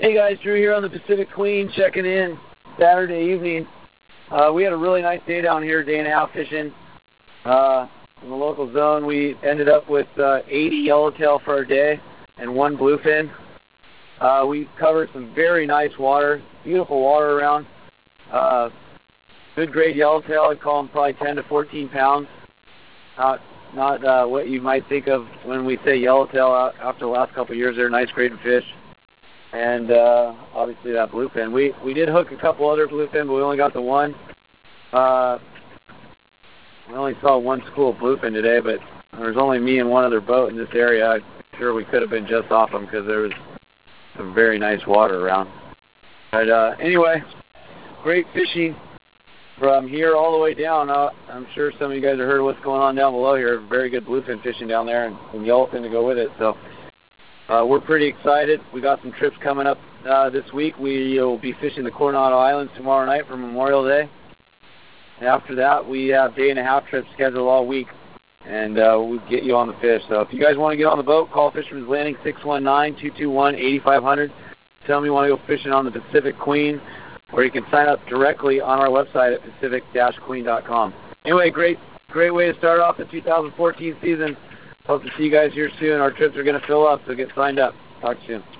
Hey guys, Drew here on the Pacific Queen, checking in Saturday evening. We had a really nice day down here, day and a half fishing. In the local zone, we ended up with 80 yellowtail for our day and 1 bluefin. We covered some very nice water, beautiful water around. Good grade yellowtail, I'd call them probably 10 to 14 pounds. Not what you might think of when we say yellowtail. After the last couple of years, they're nice grading fish. And obviously that bluefin. We did hook a couple other bluefin, but we only got the one. We only saw 1 school of bluefin today, but there's only me and 1 other boat in this area. I'm sure we could have been just off them because there was some very nice water around. But anyway, great fishing from here all the way down. I'm sure some of you guys have heard what's going on down below here. Very good bluefin fishing down there and some yellowfin to go with it. So we're pretty excited. We got some trips coming up this week. We will be fishing the Coronado Islands tomorrow night for Memorial Day. And after that, we have day and a half trips scheduled all week, and we'll get you on the fish. So if you guys want to get on the boat, call Fisherman's Landing 619-221-8500. Tell me you want to go fishing on the Pacific Queen, or you can sign up directly on our website at pacific-queen.com. Anyway, great way to start off the 2014 season. Hope to see you guys here soon. Our trips are going to fill up, so get signed up. Talk to you soon.